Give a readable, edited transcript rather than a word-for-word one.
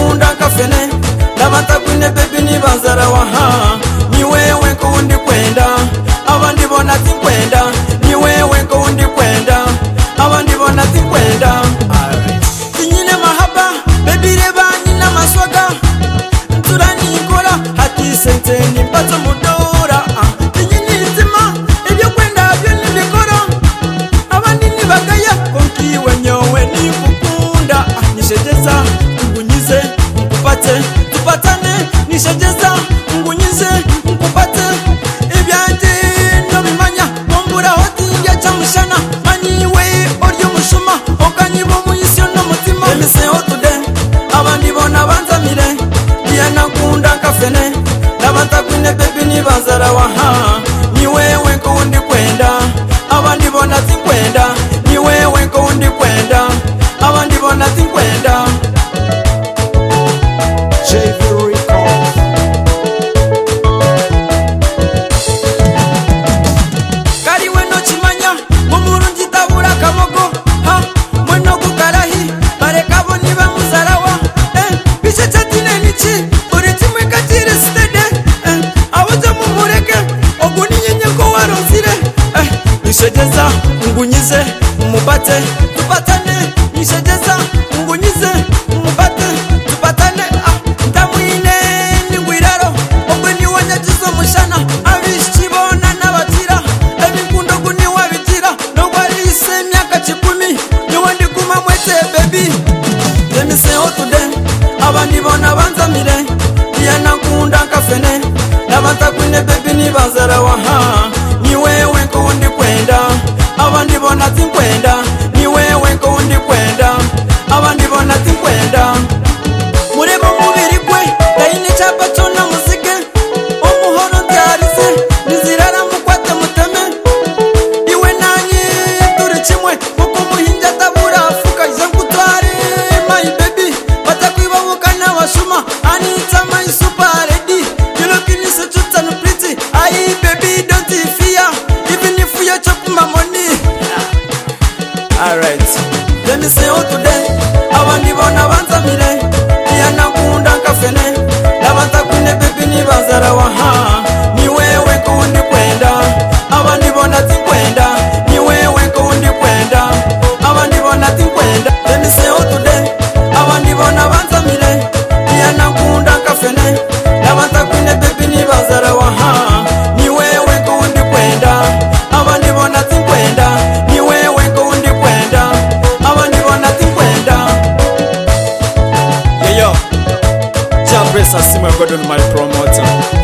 nakunda kafene ndabatakwine baby nibazara waha ni wewe ko undi kwenda abandi bona tinkwenda ni wewe ko undi kwenda abandi bona tinkwenda tinyine mahaba baby reba nyina maswaga turani ikora hati sente ni pato mudora tinyine izima ibyo kwenda byo nibikora abandi nibagaya konkiwe nyowe nikukunda nishegeza ngunyize nkupate tupatane nishegeza ngunyize nkupate ibyanje nobimanya bombura hoti ya chamushana manyiwe oryo mushuma okanyibo muyisyo no mutima emise hotude abandi bona banzamire ya nakunda kafene nabatakwine baby nibazara waha ni wewe ko undi kwenda abandi bona tinkwenda ni wewe ko undi kwenda abandi bona tinkwenda kariwe no chimanya mumurungi tabura kamogo ha mweno kukarahi barekabo niba muzarawa bice chatine nichi uri timwe katire stede awoje mumureke oguninyenye ko warozire nishegeza ngunyize mubate tupatane nishegeza ngunyize mubate tupatane ndamwine ningwiraro ogweni wanyagizo mushana abishibona nabatira ebikundo guni wabitira no warise myaka 10 niwe ndiguma mwete baby demise hotude abandi bona banzamire ya nakunda kafene nabatakwine baby nibazara waha ni wewe ko undi kwenda abandi bona tinkwenda ni wewe ko undi kwenda abandi bona tinkwenda murebo mubiri gwe dayine chapa chona muzike omuhoro byarize nizirara mukwate muteme iwe nanyi turi kimwe kuko muhinja tabura afuka jankutware my baby batakwibabuka n'abashuma anita my super lady you looking so cute and pretty I baby don't fear even if you chop my money alright let me say oh today abandi bona banzamire ya nakunda kafene nabatakwine baby nibazara waha ni wewe ko undi kwenda abandi bona tinkwenda ni wewe ko undi kwenda abandi bona tinkwenda let me say oh today abandi bona banzamire ya nakunda kafene nabatakwine baby nibazara waha ni wewe ko undi kwenda abandi bona tinkwenda ni wewe ko undi kwenda abandi bona tinkwenda yo Jabresa Simwe Gordon my promoter